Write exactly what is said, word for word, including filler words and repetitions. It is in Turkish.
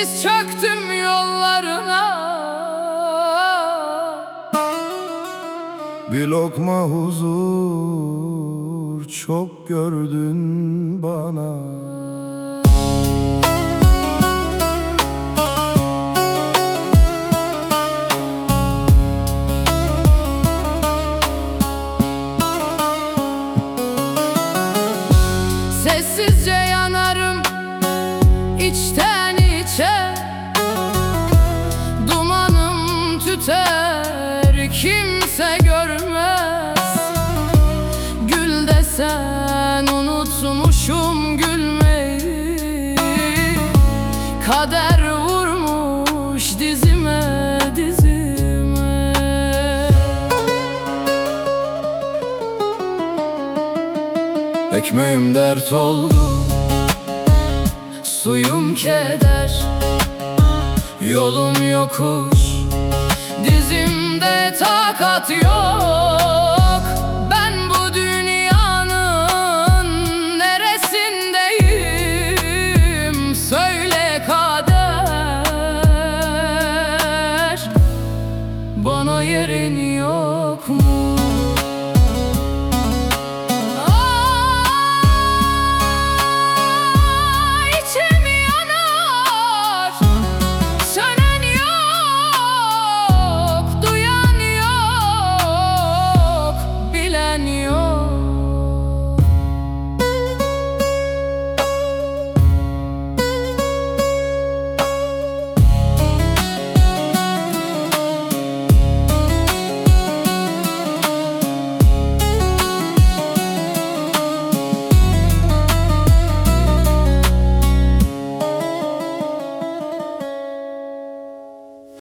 Diz çöktüm yollarına. Bir lokma huzur çok gördün bana. Sessizce yanarım içten içe, dumanım tüter kimse görmez. Gül desen unutmuşum gülmeyi, kader vurmuş dizime dizime. Ekmeğim dert oldu, Suyum keder, yolum yokuş, dizimde takat yok. Ben bu dünyanın neresindeyim? Söyle kader, bana yerin yok mu?